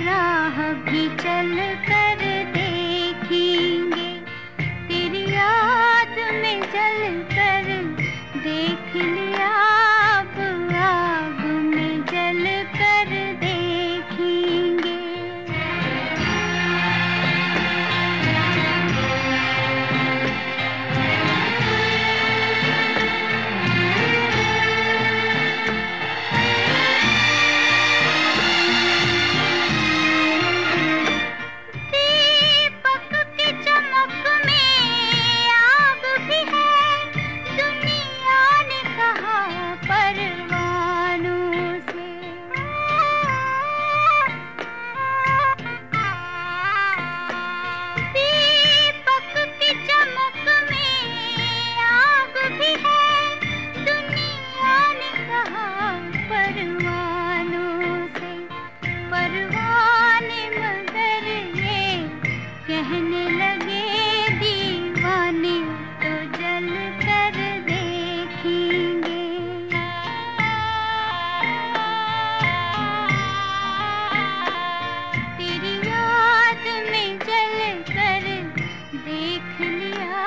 राह भी चल कर देखेंगे, तेरी याद में जल कर देख लिया, अब आग में जल कर देखेंगे। कहने लगे दीवाने तो जल कर देखेंगे। तेरी याद में जल कर देख लिया,